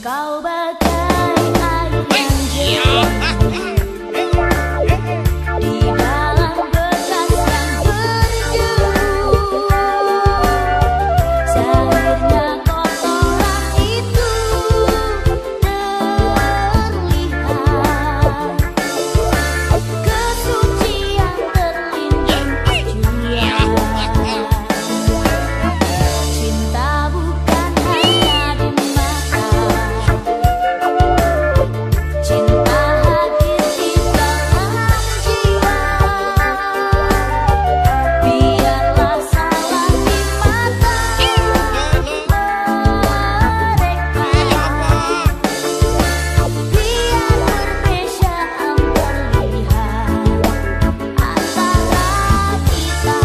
Kau bagai air yang jernih di dalam bekas yang berdebu. Zahirnya kotoran itu terlihat, kesucian terlindung jua. Cinta bukan hanya di mata, cinta hadir di dalam jiwa. Biarlah salah di mata mereka, biar perbedaan terlihat antara kita.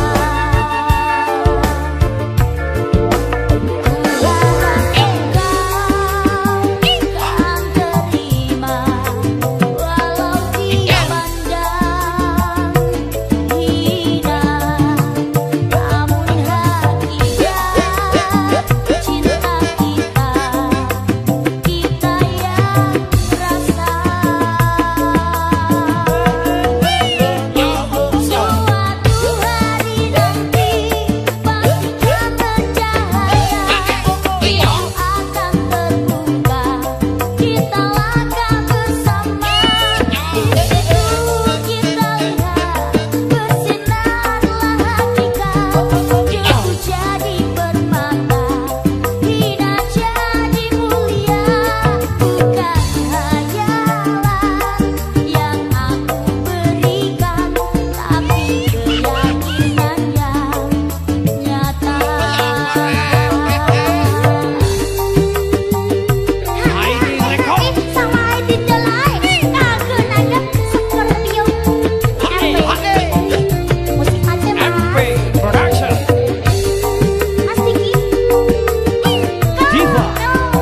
Kuharap engkau kan terima, walau dia pandang hina. Namun hakikat cinta kita, kita yang rasa. Suatu hari nanti pastikan bercahaya, pintu akan terbuka, kita langkah bersama. Di situ kita lihat bersinarlah hakikat, jauh jadi permata, hina jadi mulia. Bukan hayalan yang aku berikan, tapi keyakinan yang nyata. Sama Aidin Jalai, kagak nada Scorpio. Musik aja mah. Production. Mas Diki. Diva.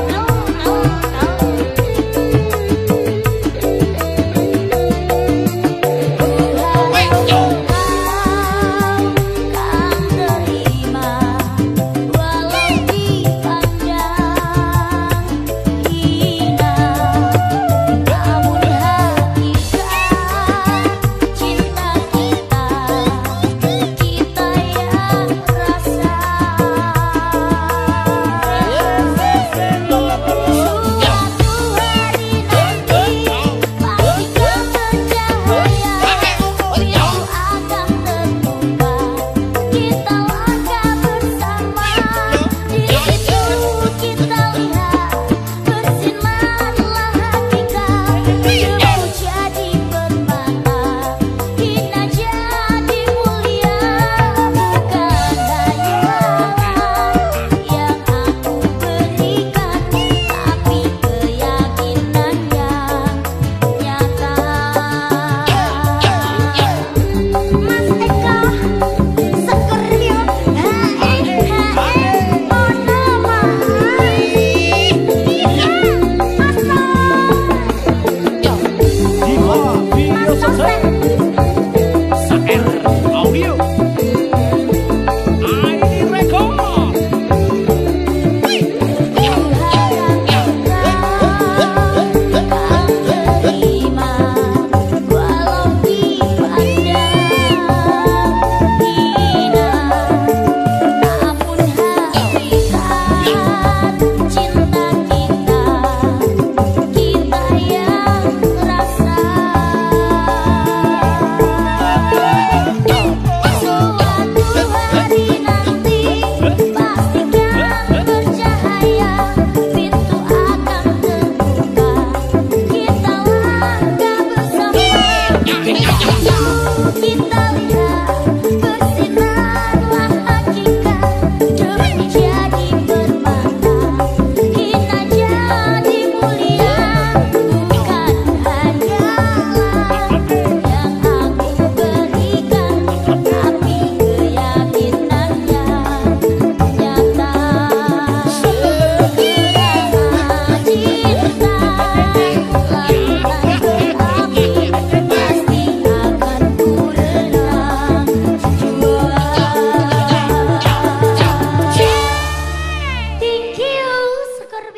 Kan terima, walau dipandang hina. Namun hakikat cinta kita, kita yang rasa. Suatu hari nanti pastikan bercahaya, pintu akan terbuka, kita langkah bersama. Di situ kita lihat bersinarlah hakikat, jauh jadi permata, hina jadi mulia. Bukan hayalan yang aku berikan, tapi keyakinan yang nyata. Mas Eko Scorpio, oh nama Diva Video Sukses. Saker Audio. Aidin Record. kan terima, walau dipandang hina. Namun hakikat cinta kita, kita yang rasa. Suatu hari nanti pastikan bercahaya, pintu akan terbuka, kita langkah bersama. Kita